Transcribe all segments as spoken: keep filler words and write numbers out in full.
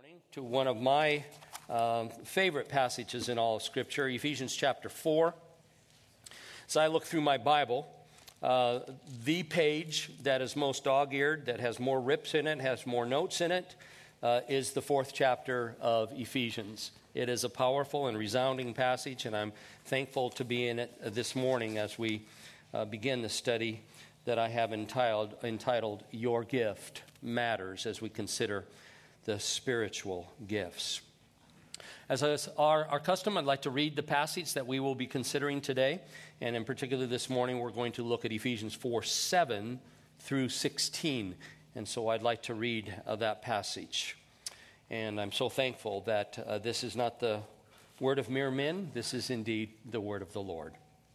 morning to one of my um, favorite passages in all of Scripture, Ephesians chapter four. As I look through my Bible, uh, the page that is most dog-eared, that has more rips in it, has more notes in it, uh, is the fourth chapter of Ephesians. It is a powerful and resounding passage, and I'm thankful to be in it this morning as we uh, begin the study that I have entitled, entitled Your Gift Matters, as we consider the spiritual gifts. As is our, our custom, I'd like to read the passage that we will be considering today. And in particular this morning, we're going to look at Ephesians four, seven through sixteen. And so I'd like to read uh, that passage. And I'm so thankful that uh, this is not the word of mere men. This is indeed the word of the Lord.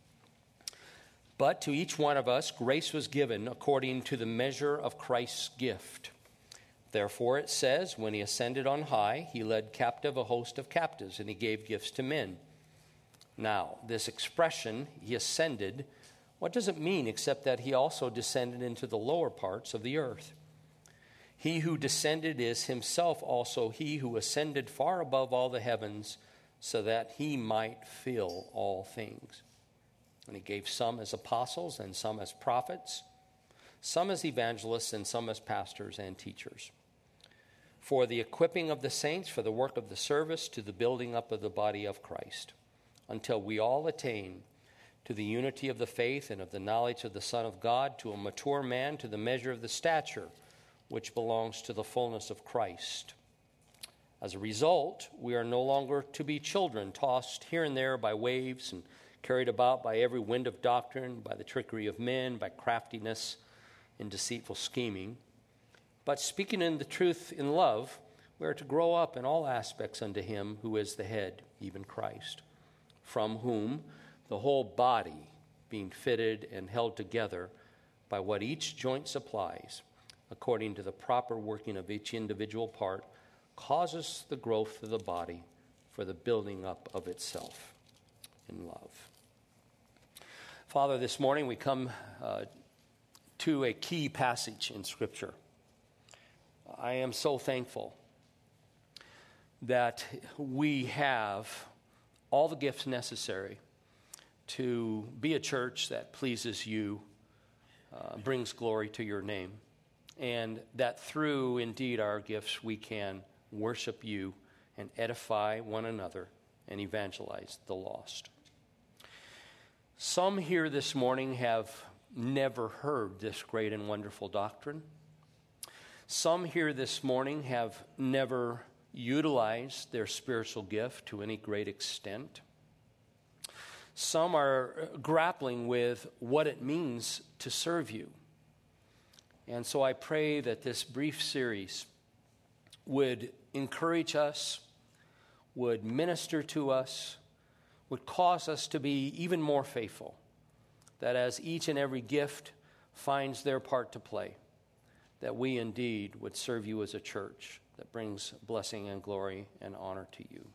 But to each one of us, grace was given according to the measure of Christ's gift. Therefore it says, when he ascended on high, he led captive a host of captives, and he gave gifts to men. Now, this expression, he ascended, what does it mean except that he also descended into the lower parts of the earth? He who descended is himself also he who ascended far above all the heavens, so that he might fill all things. And he gave some as apostles, and some as prophets, some as evangelists, and some as pastors and teachers, for the equipping of the saints, for the work of the service, to the building up of the body of Christ, until we all attain to the unity of the faith and of the knowledge of the Son of God, to a mature man, to the measure of the stature which belongs to the fullness of Christ. As a result, we are no longer to be children, tossed here and there by waves and carried about by every wind of doctrine, by the trickery of men, by craftiness and deceitful scheming. But speaking in the truth in love, we are to grow up in all aspects unto him who is the head, even Christ, from whom the whole body, being fitted and held together by what each joint supplies, according to the proper working of each individual part, causes the growth of the body for the building up of itself in love. Father, this morning we come uh, to a key passage in Scripture. I am so thankful that we have all the gifts necessary to be a church that pleases you, uh, brings glory to your name, and that through, indeed, our gifts we can worship you and edify one another and evangelize the lost. Some here this morning have never heard this great and wonderful doctrine. Some here this morning have never utilized their spiritual gift to any great extent. Some are grappling with what it means to serve you. And so I pray that this brief series would encourage us, would minister to us, would cause us to be even more faithful, that as each and every gift finds their part to play, that we indeed would serve you as a church that brings blessing and glory and honor to you.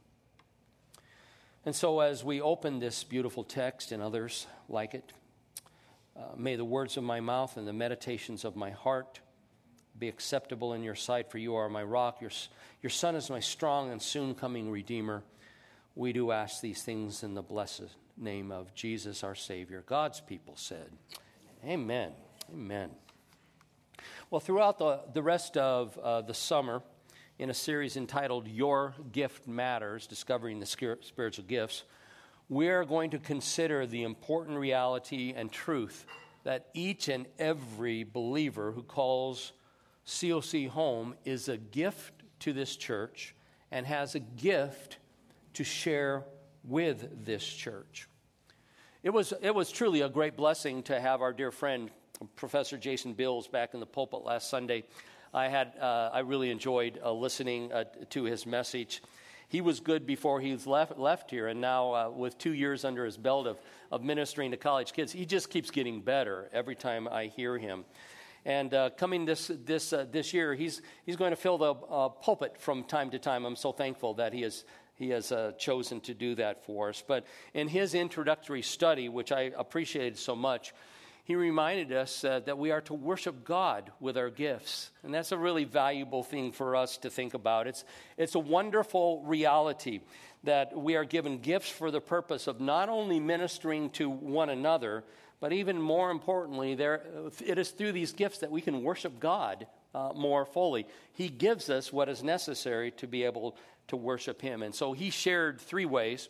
And so as we open this beautiful text and others like it, uh, may the words of my mouth and the meditations of my heart be acceptable in your sight, for you are my rock. Your, your Son is my strong and soon coming Redeemer. We do ask these things in the blessed name of Jesus, our Savior. God's people said, amen, amen. Well, throughout the, the rest of uh, the summer, in a series entitled Your Gift Matters, Discovering the Spiritual Gifts, we're going to consider the important reality and truth that each and every believer who calls C O C home is a gift to this church and has a gift to share with this church. It was, it was truly a great blessing to have our dear friend Professor Jason Bills back in the pulpit last Sunday. I had uh, I really enjoyed uh, listening uh, to his message. He was good before he was left left here, and now uh, with two years under his belt of of ministering to college kids, he just keeps getting better every time I hear him. And uh, coming this this uh, this year, he's he's going to fill the uh, pulpit from time to time. I'm so thankful that he has he has uh, chosen to do that for us. But in his introductory study, which I appreciated so much, he reminded us uh, that we are to worship God with our gifts. And that's a really valuable thing for us to think about. It's, it's a wonderful reality that we are given gifts for the purpose of not only ministering to one another, but even more importantly, there, it is through these gifts that we can worship God uh, more fully. He gives us what is necessary to be able to worship him. And so he shared three ways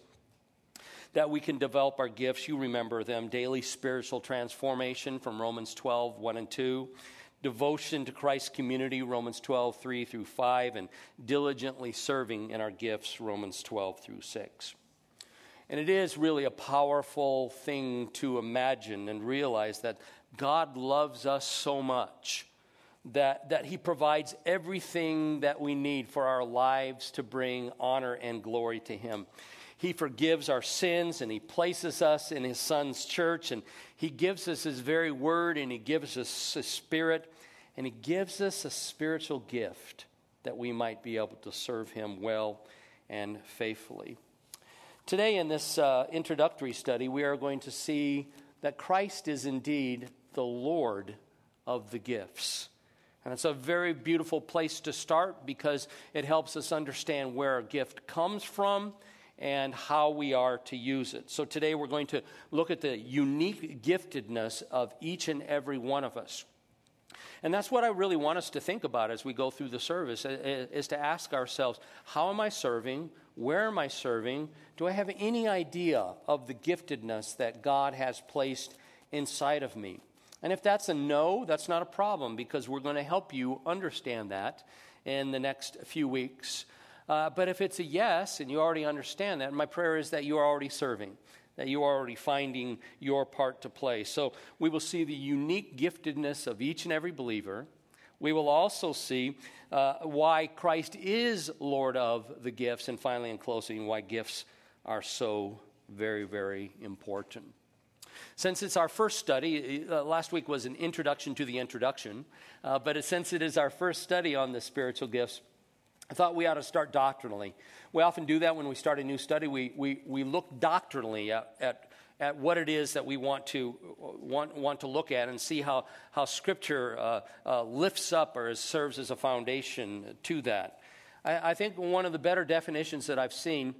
that we can develop our gifts. You remember them: daily spiritual transformation from Romans twelve, one and two, devotion to Christ's community, Romans twelve, three through five, and diligently serving in our gifts, Romans twelve through six. And it is really a powerful thing to imagine and realize that God loves us so much that, that he provides everything that we need for our lives to bring honor and glory to him. He forgives our sins, and he places us in his son's church, and he gives us his very word, and he gives us his spirit, and he gives us a spiritual gift that we might be able to serve him well and faithfully. Today in this uh, introductory study, we are going to see that Christ is indeed the Lord of the gifts. And it's a very beautiful place to start because it helps us understand where a gift comes from and how we are to use it. So today we're going to look at the unique giftedness of each and every one of us. And that's what I really want us to think about as we go through the service, is to ask ourselves, how am I serving? Where am I serving? Do I have any idea of the giftedness that God has placed inside of me? And if that's a no, that's not a problem, because we're going to help you understand that in the next few weeks. Uh, but if it's a yes, and you already understand that, my prayer is that you are already serving, that you are already finding your part to play. So we will see the unique giftedness of each and every believer. We will also see uh, why Christ is Lord of the gifts, and finally, in closing, why gifts are so very, very important. Since it's our first study, uh, last week was an introduction to the introduction, uh, but it, since it is our first study on the spiritual gifts, I thought we ought to start doctrinally. We often do that when we start a new study. We we we look doctrinally at at, at what it is that we want to want want to look at and see how how Scripture uh, uh, lifts up or serves as a foundation to that. I, I think one of the better definitions that I've seen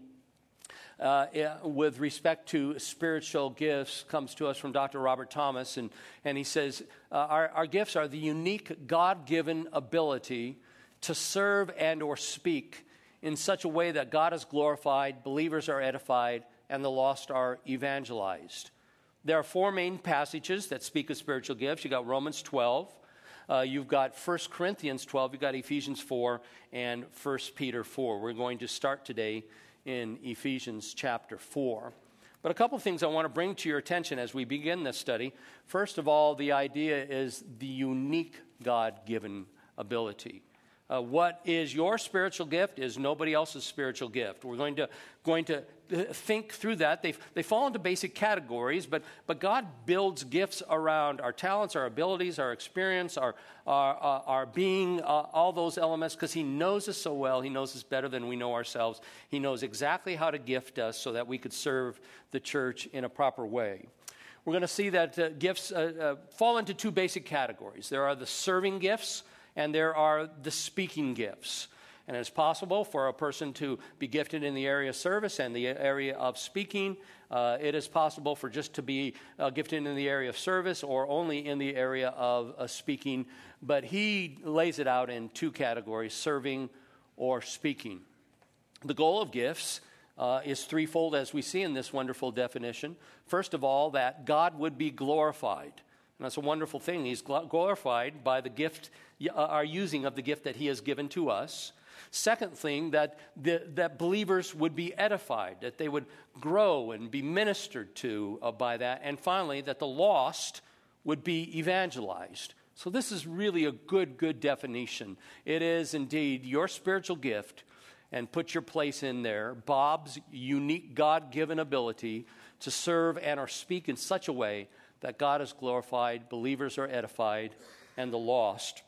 uh, with respect to spiritual gifts comes to us from Doctor Robert Thomas, and and he says uh, our our gifts are the unique God-given ability to serve and or speak in such a way that God is glorified, believers are edified, and the lost are evangelized. There are four main passages that speak of spiritual gifts. You've got Romans twelve, uh, you've got First Corinthians twelve, you've got Ephesians four, and First Peter four. We're going to start today in Ephesians chapter four. But a couple of things I want to bring to your attention as we begin this study. First of all, the idea is the unique God-given ability. Uh, what is your spiritual gift is nobody else's spiritual gift. We're going to going to think through that. They they fall into basic categories, but but God builds gifts around our talents, our abilities, our experience, our our our, our being, uh, all those elements, because He knows us so well. He knows us better than we know ourselves. He knows exactly how to gift us so that we could serve the church in a proper way. We're going to see that uh, gifts uh, uh, fall into two basic categories. There are the serving gifts, and there are the speaking gifts. And it's possible for a person to be gifted in the area of service and the area of speaking. Uh, it is possible for just to be uh, gifted in the area of service or only in the area of uh, speaking. But he lays it out in two categories, serving or speaking. The goal of gifts uh, is threefold, as we see in this wonderful definition. First of all, that God would be glorified. And that's a wonderful thing. He's glorified by the gift, our using of the gift that he has given to us. Second thing, that the, that believers would be edified, that they would grow and be ministered to uh, by that. And finally, that the lost would be evangelized. So this is really a good, good definition. It is indeed your spiritual gift, and put your place in there, Bob's unique God-given ability to serve and or speak in such a way that God is glorified, believers are edified, and the lost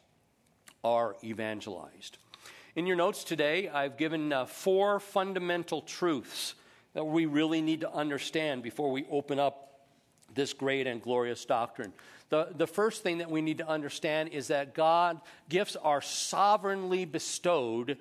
are evangelized. In your notes today, I've given uh, four fundamental truths that we really need to understand before we open up this great and glorious doctrine. the, the first thing that we need to understand is that God, gifts are sovereignly bestowed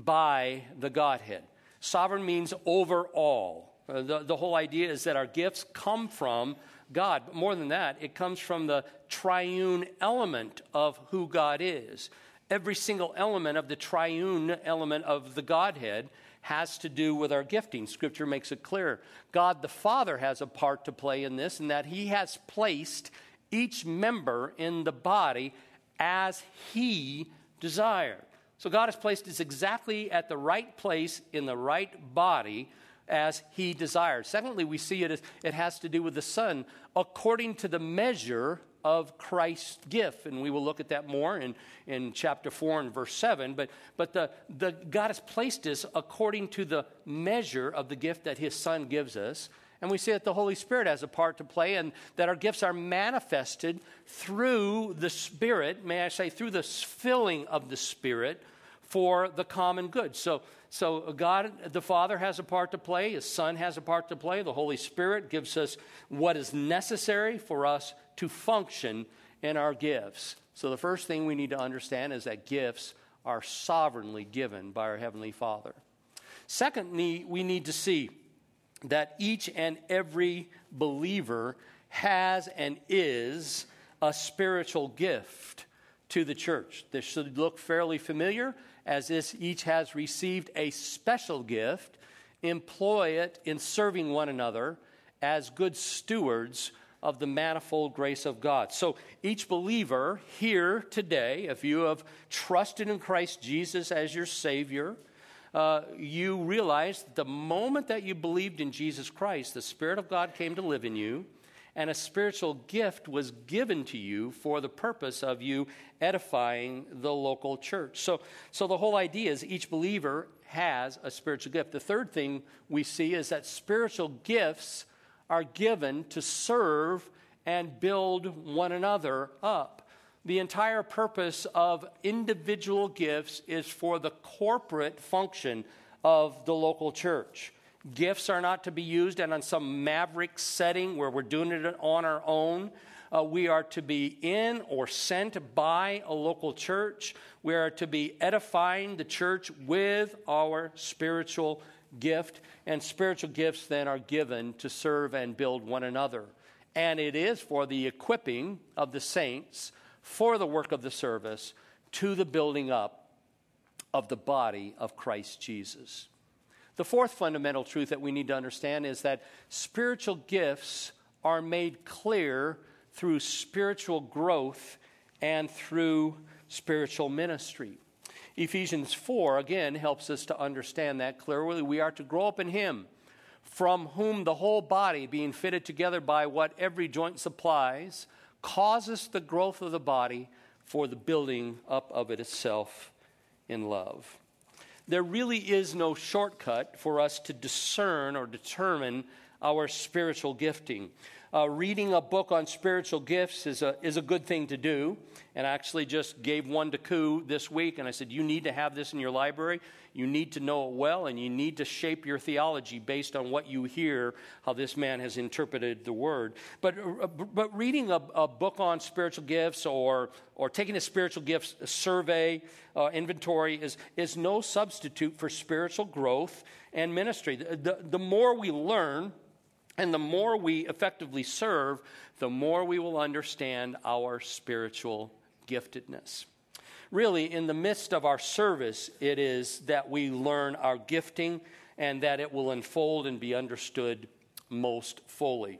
by the Godhead. Sovereign means over all. Uh, the, the whole idea is that our gifts come from God. But more than that, it comes from the triune element of who God is. Every single element of the triune element of the Godhead has to do with our gifting. Scripture makes it clear. God the Father has a part to play in this, in that he has placed each member in the body as he desired. So God has placed us exactly at the right place in the right body as he desired. Secondly, we see it as it has to do with the Son according to the measure of Christ's gift. And we will look at that more in, in chapter four and verse seven. But, but the, the God has placed us according to the measure of the gift that his Son gives us. And we see that the Holy Spirit has a part to play, and that our gifts are manifested through the Spirit, may I say, through the filling of the Spirit for the common good. So, so God the Father has a part to play, his Son has a part to play, the Holy Spirit gives us what is necessary for us to function in our gifts. So the first thing we need to understand is that gifts are sovereignly given by our Heavenly Father. Secondly, we need to see that each and every believer has and is a spiritual gift to the church. This should look fairly familiar, as this each has received a special gift. Employ it in serving one another as good stewards of the manifold grace of God. So each believer here today, if you have trusted in Christ Jesus as your Savior, Uh, you realize that the moment that you believed in Jesus Christ, the Spirit of God came to live in you, and a spiritual gift was given to you for the purpose of you edifying the local church. So, so the whole idea is each believer has a spiritual gift. The third thing we see is that spiritual gifts are given to serve and build one another up. The entire purpose of individual gifts is for the corporate function of the local church. Gifts are not to be used and on some maverick setting where we're doing it on our own. Uh, we are to be in or sent by a local church. We are to be edifying the church with our spiritual gift. And spiritual gifts then are given to serve and build one another. And it is for the equipping of the saints for the work of the service, to the building up of the body of Christ Jesus. The fourth fundamental truth that we need to understand is that spiritual gifts are made clear through spiritual growth and through spiritual ministry. Ephesians four, again, helps us to understand that clearly. We are to grow up in him, from whom the whole body, being fitted together by what every joint supplies, causes the growth of the body for the building up of it itself in love. There really is no shortcut for us to discern or determine our spiritual gifting. Uh, reading a book on spiritual gifts is a, is a good thing to do. And I actually just gave one to Koo this week, and I said, you need to have this in your library. You need to know it well, and you need to shape your theology based on what you hear, how this man has interpreted the word. But but reading a, a book on spiritual gifts or or taking a spiritual gifts survey, uh, inventory, is, is no substitute for spiritual growth and ministry. The, the, the more we learn, and the more we effectively serve, the more we will understand our spiritual giftedness. Really, in the midst of our service, it is that we learn our gifting and that it will unfold and be understood most fully.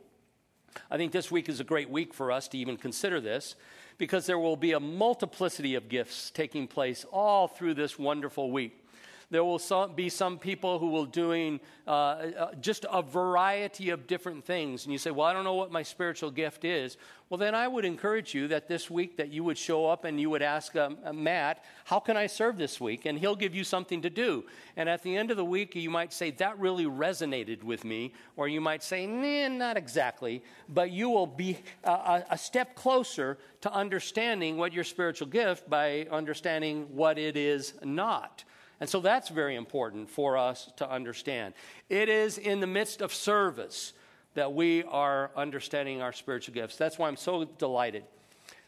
I think this week is a great week for us to even consider this, because there will be a multiplicity of gifts taking place all through this wonderful week. There will some, be some people who will doing uh, uh, just a variety of different things. And you say, well, I don't know what my spiritual gift is. Well, then I would encourage you that this week that you would show up and you would ask um, uh, Matt, how can I serve this week? And he'll give you something to do. And at the end of the week, you might say, that really resonated with me. Or you might say, nah, not exactly. But you will be uh, a, a step closer to understanding what your spiritual gift by understanding what it is not. And so that's very important for us to understand. It is in the midst of service that we are understanding our spiritual gifts. That's why I'm so delighted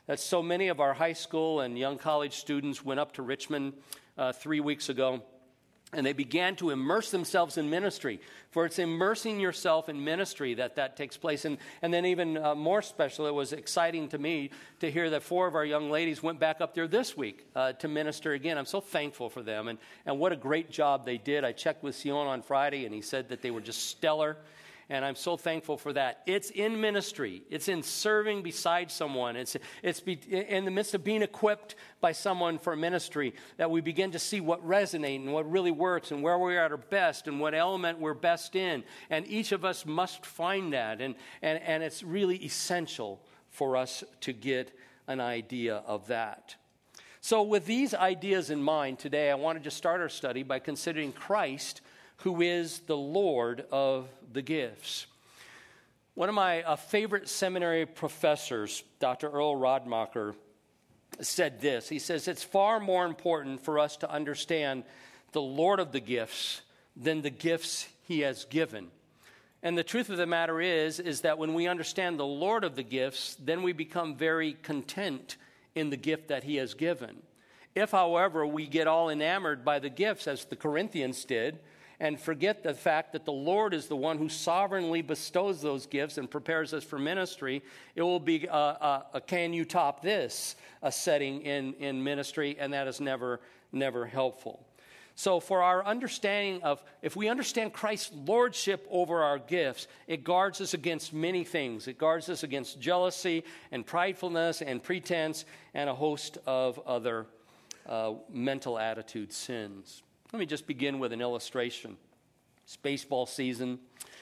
that so many of our high school and young college students went up to Richmond uh, three weeks ago, and they began to immerse themselves in ministry. For it's immersing yourself in ministry that that takes place. And, and then even uh, more special, it was exciting to me to hear that four of our young ladies went back up there this week uh, to minister again. I'm so thankful for them. And, and what a great job they did. I checked with Sion on Friday, and he said that they were just stellar. And I'm so thankful for that. It's in ministry. It's in serving beside someone. It's, it's be, in the midst of being equipped by someone for ministry that we begin to see what resonates and what really works and where we're at our best and what element we're best in. And each of us must find that. And, and, and it's really essential for us to get an idea of that. So with these ideas in mind today, I wanted to start our study by considering Christ, who is the Lord of the gifts. One of my uh, favorite seminary professors, Doctor Earl Radmacher, said this. He says, it's far more important for us to understand the Lord of the gifts than the gifts he has given. And the truth of the matter is, is that when we understand the Lord of the gifts, then we become very content in the gift that he has given. If, however, we get all enamored by the gifts, as the Corinthians did, and forget the fact that the Lord is the one who sovereignly bestows those gifts and prepares us for ministry, it will be a, a, a can you top this, a setting in, in ministry, and that is never, never helpful. So for our understanding of, if we understand Christ's lordship over our gifts, it guards us against many things. It guards us against jealousy and pridefulness and pretense and a host of other uh, mental attitude sins. Let me just begin with an illustration. It's baseball season,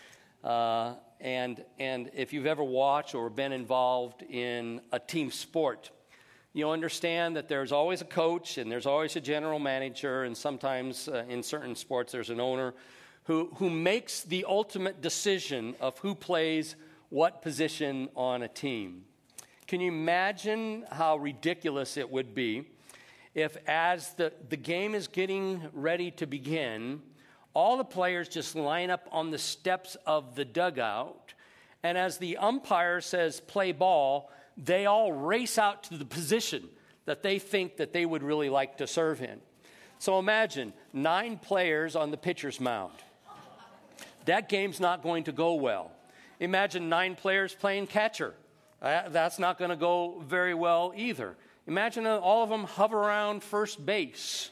uh, and, and if you've ever watched or been involved in a team sport, you'll understand that there's always a coach and there's always a general manager, and sometimes uh, in certain sports there's an owner who, who makes the ultimate decision of who plays what position on a team. Can you imagine how ridiculous it would be if, as the, the game is getting ready to begin, all the players just line up on the steps of the dugout, and as the umpire says, play ball, they all race out to the position that they think that they would really like to serve in. So imagine nine players on the pitcher's mound. That game's not going to go well. Imagine nine players playing catcher. Uh, that's not going to go very well either. Imagine all of them hover around first base.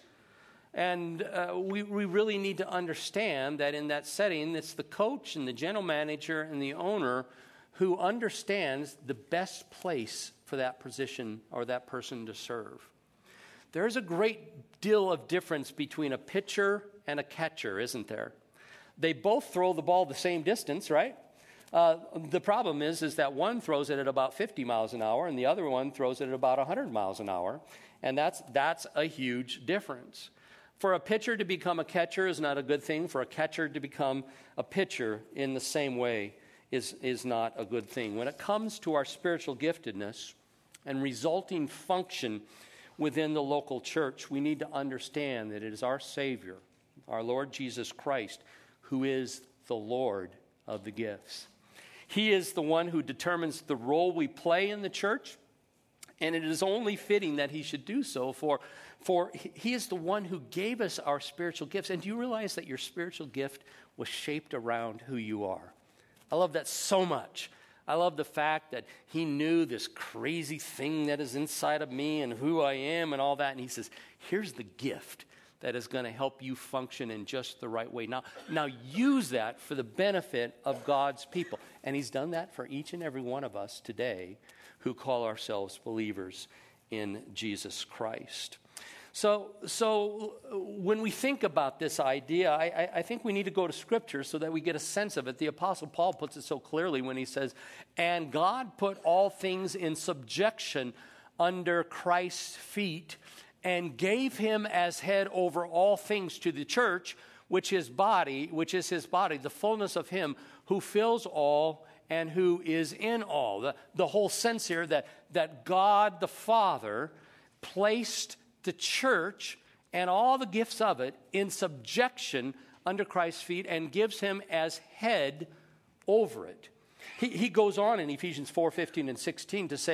And uh, we, we really need to understand that in that setting, it's the coach and the general manager and the owner who understands the best place for that position or that person to serve. There's a great deal of difference between a pitcher and a catcher, isn't there? They both throw the ball the same distance, right? Uh, the problem is, is that one throws it at about fifty miles an hour and the other one throws it at about one hundred miles an hour. And that's, that's a huge difference. For a pitcher to become a catcher is not a good thing. For a catcher to become a pitcher in the same way is, is not a good thing. When it comes to our spiritual giftedness and resulting function within the local church, we need to understand that it is our Savior, our Lord Jesus Christ, who is the Lord of the gifts. He is the one who determines the role we play in the church, and it is only fitting that he should do so, for, for he is the one who gave us our spiritual gifts. And do you realize that your spiritual gift was shaped around who you are? I love that so much. I love the fact that he knew this crazy thing that is inside of me and who I am and all that, and he says, here's the gift that is going to help you function in just the right way. Now, now use that for the benefit of God's people. And he's done that for each and every one of us today who call ourselves believers in Jesus Christ. So, so when we think about this idea, I, I think we need to go to Scripture so that we get a sense of it. The Apostle Paul puts it so clearly when he says, and God put all things in subjection under Christ's feet, and gave him as head over all things to the church, which is body, which is his body, the fullness of him who fills all and who is in all. The, the whole sense here that, that God the Father placed the church and all the gifts of it in subjection under Christ's feet and gives him as head over it. He, he goes on in Ephesians four, fifteen and sixteen to say,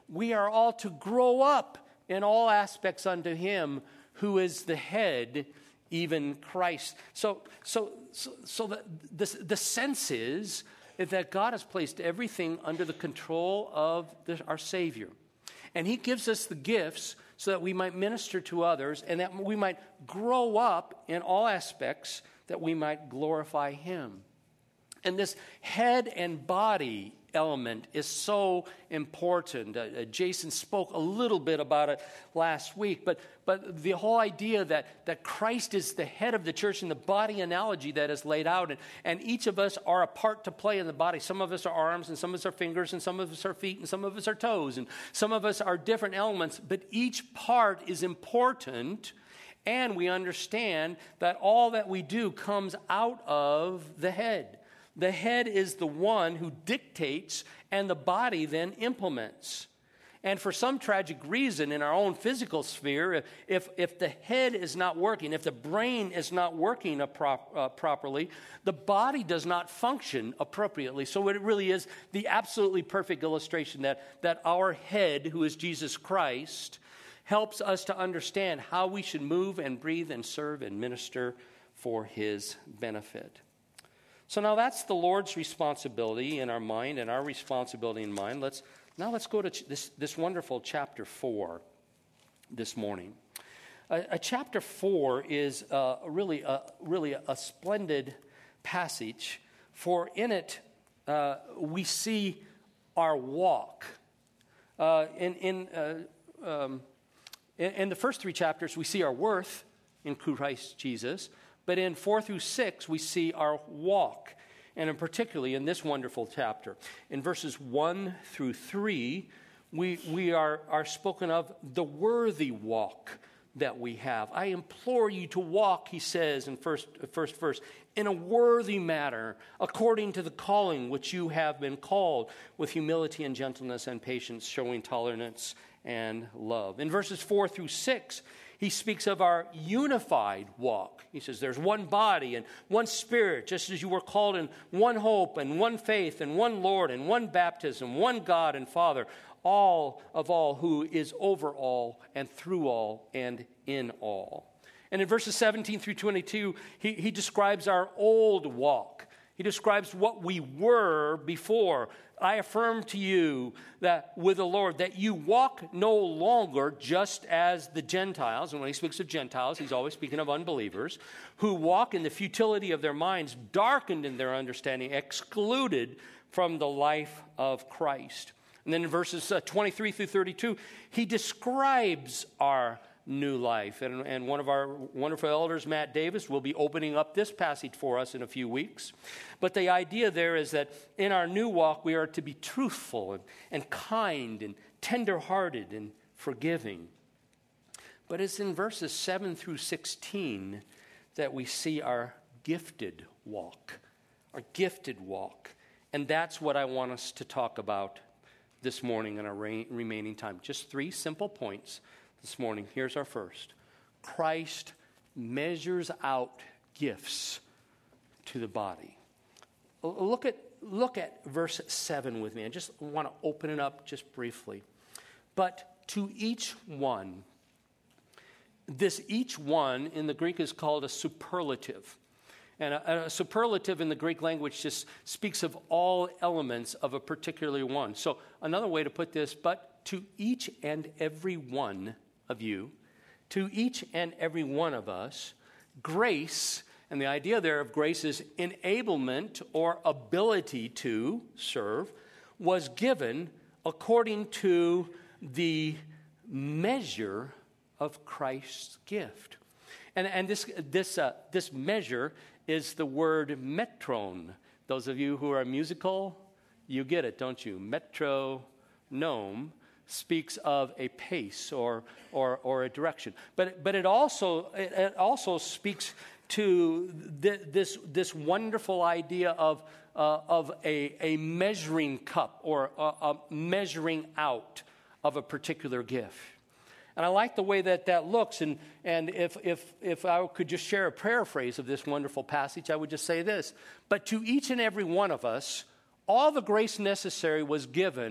we are all to grow up in all aspects unto him who is the head, even Christ. So, so, so, so the, the, the sense is that God has placed everything under the control of the, our Savior. And he gives us the gifts so that we might minister to others and that we might grow up in all aspects, that we might glorify him. And this head and body element is so important. Uh, uh, Jason spoke a little bit about it last week, but but the whole idea that, that Christ is the head of the church and the body analogy that is laid out, and, and each of us are a part to play in the body. Some of us are arms, and some of us are fingers, and some of us are feet, and some of us are toes, and some of us are different elements, but each part is important, and we understand that all that we do comes out of the head. The head is the one who dictates, and the body then implements. And for some tragic reason in our own physical sphere, if, if the head is not working, if the brain is not working prop, uh, properly, the body does not function appropriately. So it really is the absolutely perfect illustration that, that our head, who is Jesus Christ, helps us to understand how we should move and breathe and serve and minister for his benefit. So now that's the Lord's responsibility in our mind and our responsibility in mind. Let's now let's go to ch- this, this wonderful chapter four this morning. Uh, uh, chapter four is uh, really, a, really a splendid passage, for in it uh, we see our walk. Uh, in in, uh, um, in in the first three chapters, we see our worth in Christ Jesus. But in four through six, we see our walk, and in particularly in this wonderful chapter. In verses one through three, we, we are, are spoken of the worthy walk that we have. I implore you to walk, he says in first, first verse, in a worthy manner, according to the calling which you have been called, with humility and gentleness and patience, showing tolerance and love. In verses four through six, he speaks of our unified walk. He says there's one body and one spirit, just as you were called in one hope and one faith and one Lord and one baptism, one God and Father, all of all, who is over all and through all and in all. And in verses seventeen through twenty-two, he, he describes our old walk. He describes what we were before. I affirm to you that with the Lord, that you walk no longer just as the Gentiles, and when he speaks of Gentiles, he's always speaking of unbelievers, who walk in the futility of their minds, darkened in their understanding, excluded from the life of Christ. And then in verses uh, twenty-three through thirty-two, he describes our new life. And, and one of our wonderful elders, Matt Davis, will be opening up this passage for us in a few weeks. But the idea there is that in our new walk, we are to be truthful and, and kind and tender-hearted and forgiving. But it's in verses seven through sixteen that we see our gifted walk, our gifted walk. And that's what I want us to talk about this morning in our re- remaining time. Just three simple points this morning. Here's our first. Christ measures out gifts to the body. Look at, look at verse seven with me. I just want to open it up just briefly. But to each one, this each one in the Greek is called a superlative. And a, a superlative in the Greek language just speaks of all elements of a particular one. So another way to put this, but to each and every one of you, to each and every one of us, grace, and the idea there of grace is enablement or ability to serve, was given according to the measure of Christ's gift. And, and this, this, uh, this measure is the word metron. Those of you who are musical, you get it, don't you? Metronome speaks of a pace or or, or a direction, but but it also it, it also speaks to th- this this wonderful idea of uh, of a a measuring cup or a, a measuring out of a particular gift. And I like the way that that looks. And and if if if I could just share a paraphrase of this wonderful passage, I would just say this: but to each and every one of us, all the grace necessary was given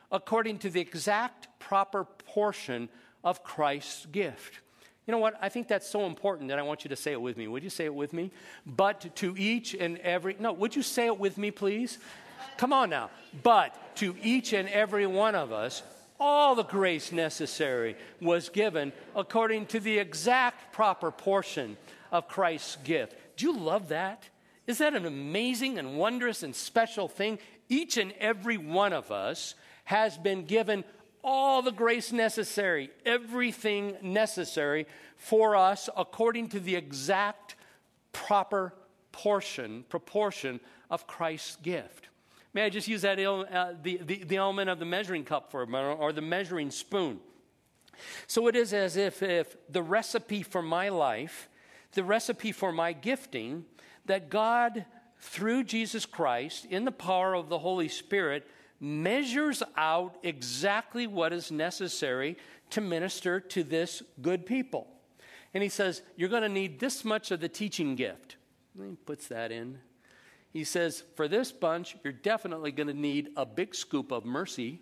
according to the exact proper portion of Christ's gift. You know what? I think that's so important that I want you to say it with me. Would you say it with me? But to each and every, no, would you say it with me, please? Come on now. But to each and every one of us, all the grace necessary was given according to the exact proper portion of Christ's gift. Do you love that? Is that an amazing and wondrous and special thing? Each and every one of us has been given all the grace necessary, everything necessary for us according to the exact proper portion, proportion of Christ's gift. May I just use that uh, the, the, the element of the measuring cup for a moment, or the measuring spoon. So it is as if, if the recipe for my life, the recipe for my gifting, that God, through Jesus Christ, in the power of the Holy Spirit, measures out exactly what is necessary to minister to this good people. And he says, you're going to need this much of the teaching gift. And he puts that in. He says, for this bunch, you're definitely going to need a big scoop of mercy.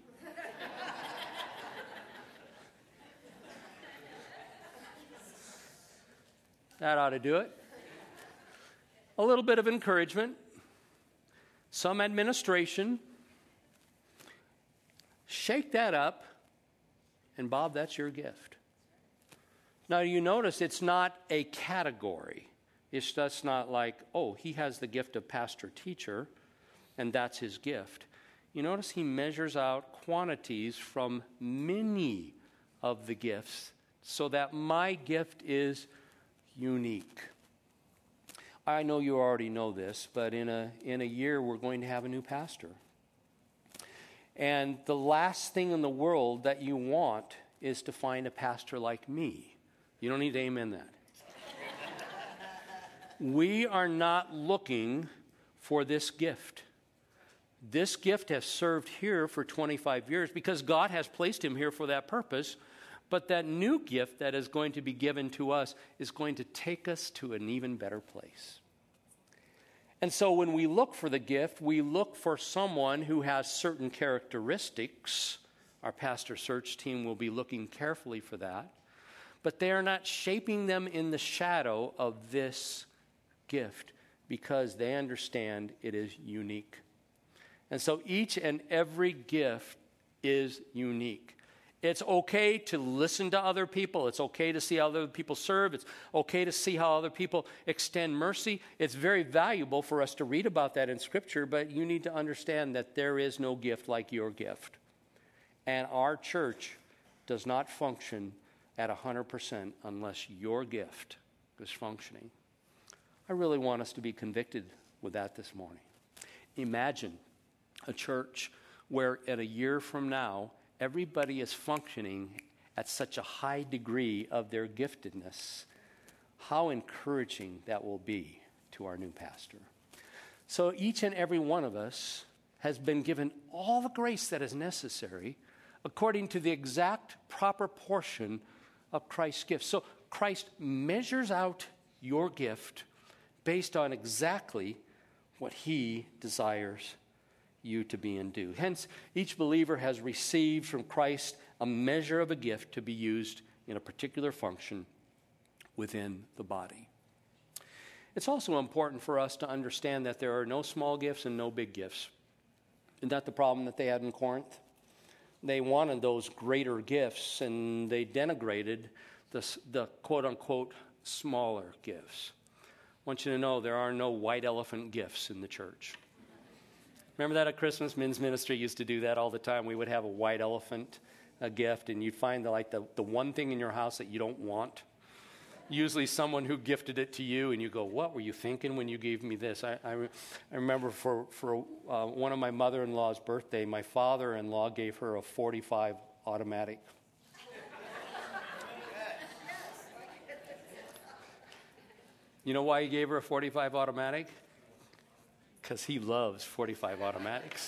That ought to do it. A little bit of encouragement, some administration. Shake that up, and Bob, that's your gift. Now, you notice it's not a category. It's just not like, oh, he has the gift of pastor-teacher, and that's his gift. You notice he measures out quantities from many of the gifts so that my gift is unique. I know you already know this, but in a in a year we're going to have a new pastor. And the last thing in the world that you want is to find a pastor like me. You don't need to amen that. We are not looking for this gift. This gift has served here for twenty-five years because God has placed him here for that purpose. But that new gift that is going to be given to us is going to take us to an even better place. And so when we look for the gift, we look for someone who has certain characteristics. Our pastor search team will be looking carefully for that. But they are not shaping them in the shadow of this gift because they understand it is unique. And so each and every gift is unique. It's okay to listen to other people. It's okay to see how other people serve. It's okay to see how other people extend mercy. It's very valuable for us to read about that in Scripture, but you need to understand that there is no gift like your gift. And our church does not function at one hundred percent unless your gift is functioning. I really want us to be convicted with that this morning. Imagine a church where at a year from now, everybody is functioning at such a high degree of their giftedness. How encouraging that will be to our new pastor. So each and every one of us has been given all the grace that is necessary according to the exact proper portion of Christ's gift. So Christ measures out your gift based on exactly what he desires you to be and do. Hence, each believer has received from Christ a measure of a gift to be used in a particular function within the body. It's also important for us to understand that there are no small gifts and no big gifts. Isn't that the problem that they had in Corinth? They wanted those greater gifts, and they denigrated the, the quote-unquote smaller gifts. I want you to know there are no white elephant gifts in the church. Remember that at Christmas? Men's ministry used to do that all the time. We would have a white elephant a gift, and you'd find the, like the, the one thing in your house that you don't want. Usually someone who gifted it to you, and you go, what were you thinking when you gave me this? I, I, I remember for, for uh, one of my mother-in-law's birthday, my father-in-law gave her a forty-five automatic. You know why he gave her a forty-five automatic? Because he loves forty-five automatics.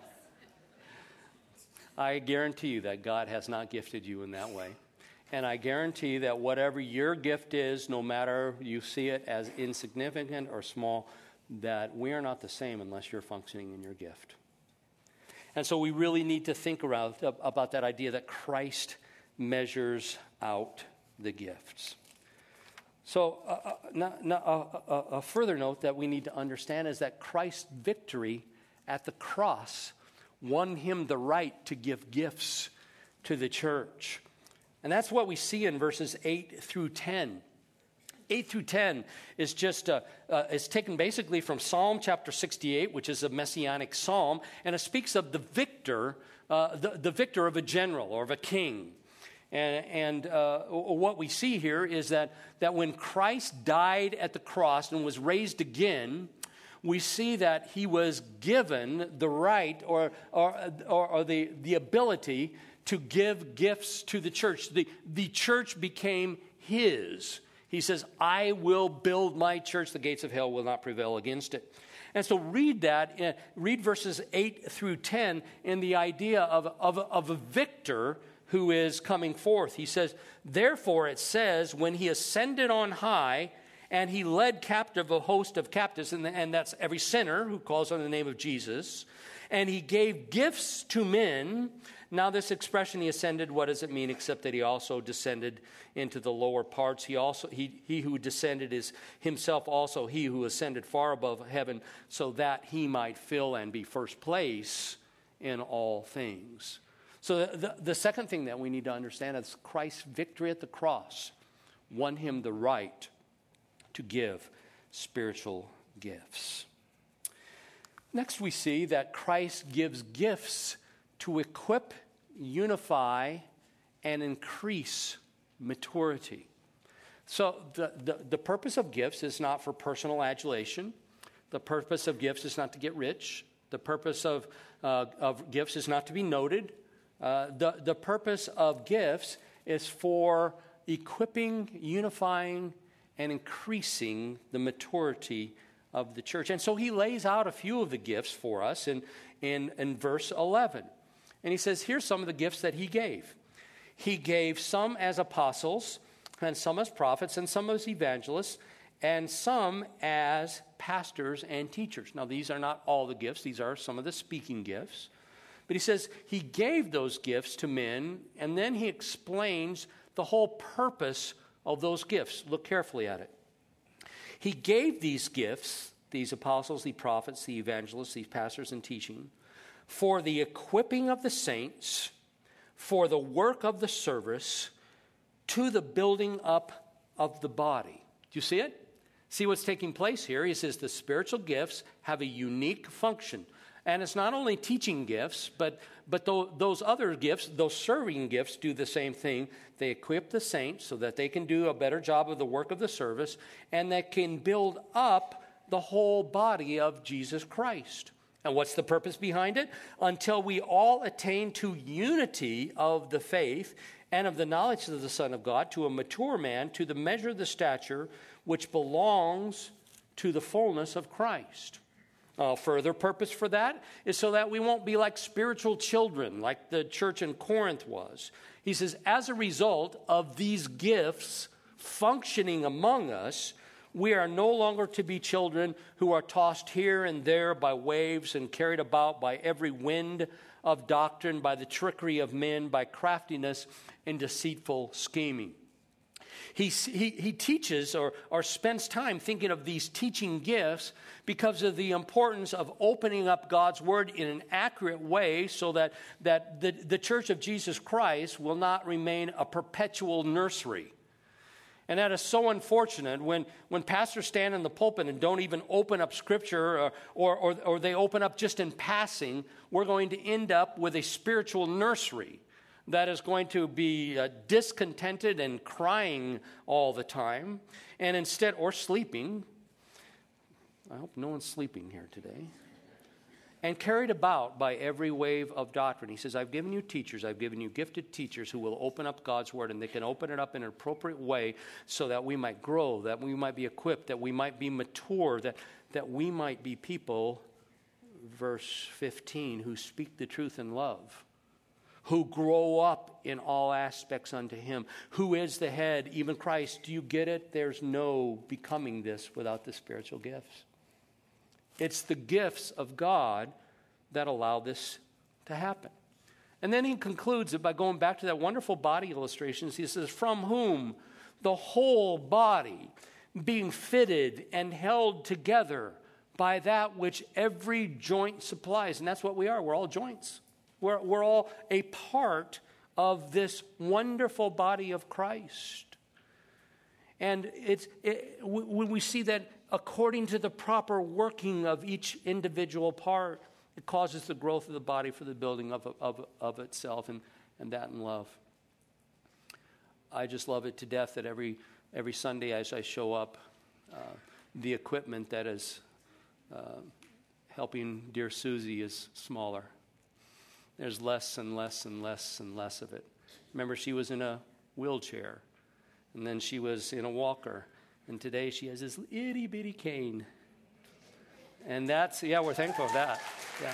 I guarantee you that God has not gifted you in that way. And I guarantee that whatever your gift is, no matter you see it as insignificant or small, that we are not the same unless you're functioning in your gift. And so we really need to think around, about that idea that Christ measures out the gifts. So uh, now, now, uh, uh, a further note that we need to understand is that Christ's victory at the cross won him the right to give gifts to the church. And that's what we see in verses eight through ten. eight through ten is just, uh, uh, it's taken basically from Psalm chapter sixty-eight, which is a messianic psalm, and it speaks of the victor, uh, the, the victor of a general or of a king. And, and uh, what we see here is that, that when Christ died at the cross and was raised again, we see that he was given the right or, or, or, or the, the ability to give gifts to the church. The, the church became his. He says, I will build my church. The gates of hell will not prevail against it. And so read that, uh, read verses eight through ten in the idea of, of, of a victor who is coming forth. He says, therefore it says, when he ascended on high and he led captive a host of captives, and, and that's every sinner who calls on the name of Jesus, and he gave gifts to men. Now this expression, he ascended, what does it mean except that he also descended into the lower parts? He also he, he who descended is himself also he who ascended far above heaven, so that he might fill and be first place in all things. So the, the, the second thing that we need to understand is Christ's victory at the cross won him the right to give spiritual gifts. Next, we see that Christ gives gifts to equip, unify, and increase maturity. So the, the, the purpose of gifts is not for personal adulation. The purpose of gifts is not to get rich. The purpose of, uh, of gifts is not to be noted. Uh, the, the purpose of gifts is for equipping, unifying, and increasing the maturity of the church. And so he lays out a few of the gifts for us in, in, in verse eleven. And he says, here's some of the gifts that he gave. He gave some as apostles, and some as prophets, and some as evangelists, and some as pastors and teachers. Now, these are not all the gifts. These are some of the speaking gifts. But he says he gave those gifts to men, and then he explains the whole purpose of those gifts. Look carefully at it. He gave these gifts, these apostles, the prophets, the evangelists, these pastors and teaching, for the equipping of the saints, for the work of the service, to the building up of the body. Do you see it? See what's taking place here? He says the spiritual gifts have a unique function. And it's not only teaching gifts, but, but th- those other gifts, those serving gifts, do the same thing. They equip the saints so that they can do a better job of the work of the service, and that can build up the whole body of Jesus Christ. And what's the purpose behind it? Until we all attain to unity of the faith and of the knowledge of the Son of God, to a mature man, to the measure of the stature which belongs to the fullness of Christ. Uh, further purpose for that is so that we won't be like spiritual children, like the church in Corinth was. He says, as a result of these gifts functioning among us, we are no longer to be children who are tossed here and there by waves and carried about by every wind of doctrine, by the trickery of men, by craftiness and deceitful scheming. He, he, he teaches or, or spends time thinking of these teaching gifts because of the importance of opening up God's word in an accurate way so that, that the, the Church of Jesus Christ will not remain a perpetual nursery. And that is so unfortunate when, when pastors stand in the pulpit and don't even open up Scripture or, or, or, or they open up just in passing. We're going to end up with a spiritual nursery that is going to be uh, discontented and crying all the time, and instead, or sleeping. I hope no one's sleeping here today. And carried about by every wave of doctrine. He says, I've given you teachers, I've given you gifted teachers who will open up God's word, and they can open it up in an appropriate way so that we might grow, that we might be equipped, that we might be mature, that, that we might be people, verse fifteen, who speak the truth in love, who grow up in all aspects unto him, who is the head, even Christ. Do you get it? There's no becoming this without the spiritual gifts. It's the gifts of God that allow this to happen. And then he concludes it by going back to that wonderful body illustrations. He says, from whom the whole body being fitted and held together by that which every joint supplies. And that's what we are. We're all joints. We're, we're all a part of this wonderful body of Christ. And it's it, when we see that according to the proper working of each individual part, it causes the growth of the body for the building of, of, of itself, and, and that in love. I just love it to death that every every Sunday as I show up, uh, the equipment that is uh, helping dear Susie is smaller. There's less and less and less and less of it. Remember, she was in a wheelchair, and then she was in a walker, and today she has this itty-bitty cane. And that's, yeah, we're thankful for that. Yeah.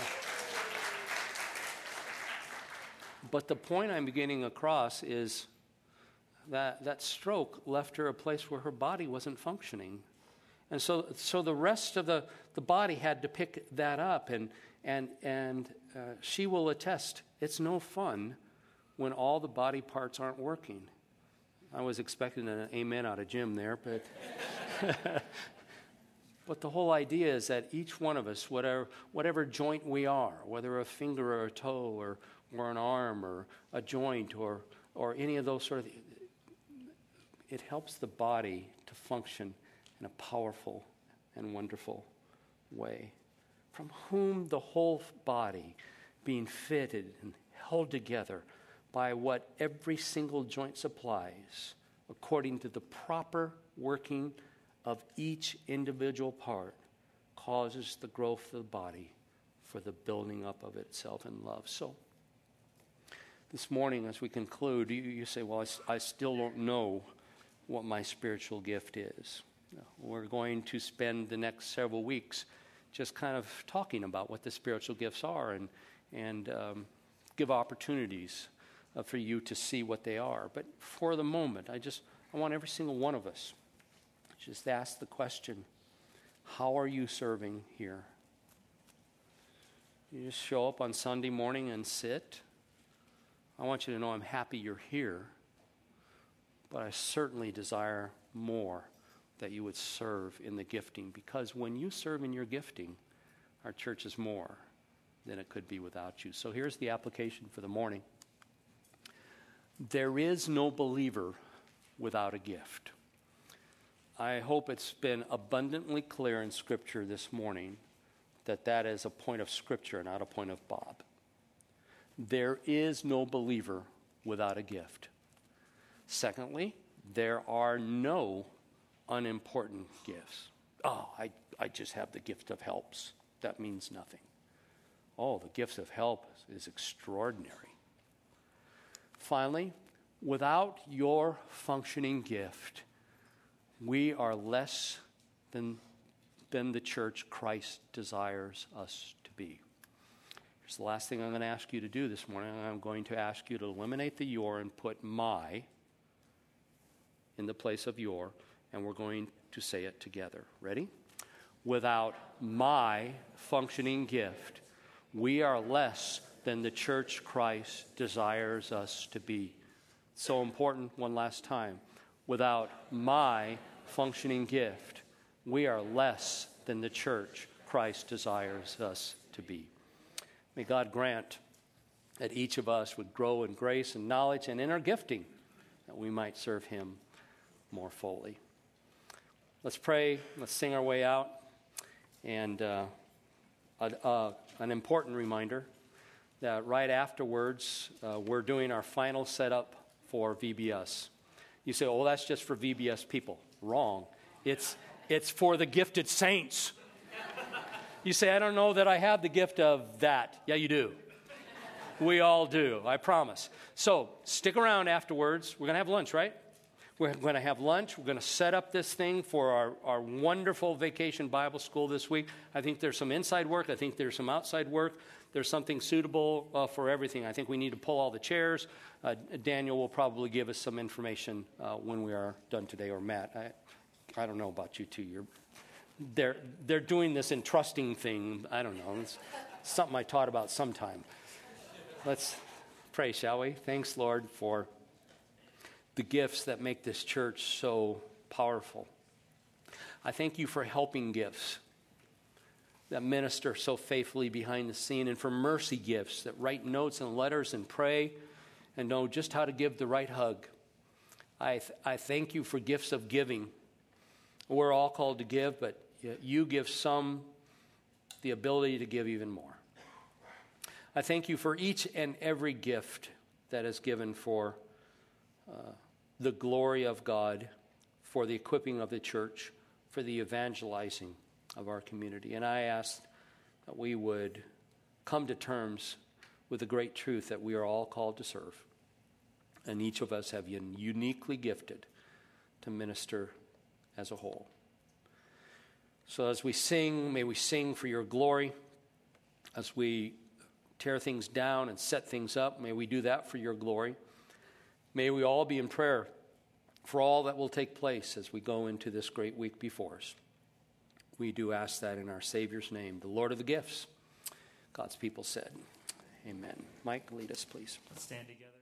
But the point I'm beginning across is that that stroke left her a place where her body wasn't functioning. And so so the rest of the, the body had to pick that up. And, and, and uh, she will attest, it's no fun when all the body parts aren't working. I was expecting an amen out of Jim there, but... But the whole idea is that each one of us, whatever, whatever joint we are, whether a finger or a toe or, or an arm or a joint or, or any of those sort of things, it helps the body to function in a powerful and wonderful way. From whom the whole body, being fitted and held together by what every single joint supplies, according to the proper working of each individual part, causes the growth of the body for the building up of itself in love. So, this morning as we conclude, you, you say, well, I, I still don't know what my spiritual gift is. We're going to spend the next several weeks just kind of talking about what the spiritual gifts are and, and um, give opportunities uh, for you to see what they are. But for the moment, I just, I want every single one of us just ask the question, how are you serving here? You just show up on Sunday morning and sit. I want you to know I'm happy you're here, but I certainly desire more that you would serve in the gifting, because when you serve in your gifting, our church is more than it could be without you. So here's the application for the morning. There is no believer without a gift. I hope it's been abundantly clear in Scripture this morning that that is a point of Scripture, not a point of Bob. There is no believer without a gift. Secondly, there are no unimportant gifts. Oh, I, I just have the gift of helps. That means nothing. Oh, the gift of help is extraordinary. Finally, without your functioning gift, we are less than, than the church Christ desires us to be. Here's the last thing I'm going to ask you to do this morning. I'm going to ask you to eliminate the your and put my in the place of your, and we're going to say it together. Ready? Without my functioning gift, we are less than the church Christ desires us to be. So important, one last time. Without my functioning gift, we are less than the church Christ desires us to be. May God grant that each of us would grow in grace and knowledge and in our gifting, that we might serve him more fully. Let's pray. Let's sing our way out. And uh, a, uh, an important reminder that right afterwards, uh, we're doing our final setup for V B S. You say, oh, that's just for V B S people. Wrong. It's, it's for the gifted saints. You say, I don't know that I have the gift of that. Yeah, you do. We all do, I promise. So stick around afterwards. We're going to have lunch, right? We're going to have lunch. We're going to set up this thing for our, our wonderful vacation Bible school this week. I think there's some inside work. I think there's some outside work. There's something suitable uh, for everything. I think we need to pull all the chairs. Uh, Daniel will probably give us some information uh, when we are done today, or Matt. I, I don't know about you two. You're, they're, they're doing this entrusting thing. I don't know. It's something I taught about sometime. Let's pray, shall we? Thanks, Lord, for the gifts that make this church so powerful. I thank you for helping gifts that minister so faithfully behind the scene, and for mercy gifts that write notes and letters and pray and know just how to give the right hug. I, th- I thank you for gifts of giving. We're all called to give, but you give some the ability to give even more. I thank you for each and every gift that is given for uh, the glory of God, for the equipping of the church, for the evangelizing of our community. And I ask that we would come to terms with the great truth that we are all called to serve. And each of us have been uniquely gifted to minister as a whole. So as we sing, may we sing for your glory. As we tear things down and set things up, may we do that for your glory. May we all be in prayer for all that will take place as we go into this great week before us. We do ask that in our Savior's name, the Lord of the gifts. God's people said, amen. Mike, lead us, please. Let's stand together.